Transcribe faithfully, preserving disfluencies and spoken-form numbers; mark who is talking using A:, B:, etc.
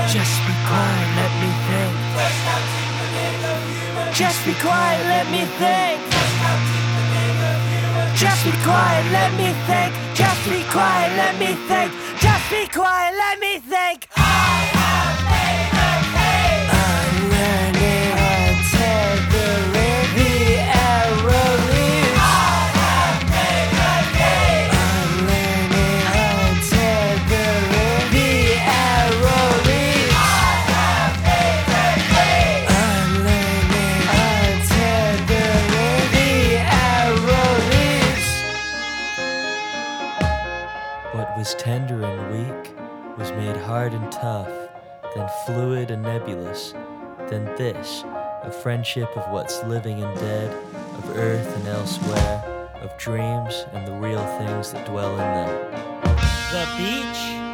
A: Just be quiet, let me think. Just be quiet, let me think. Just be quiet, let me think. Just be quiet, let me think. Just be quiet, let me think. I have made a case. I'm learning untethering the arrow leaves. I have made a case. I'm learning untethering the arrow leaves. I have made a case. I'm learning untethering the arrow leaves.
B: What was tender and weak was made hard and tough, then fluid and nebulous, then this, a friendship of what's living and dead, of earth and elsewhere, of dreams and the real things that dwell in them.
A: The beach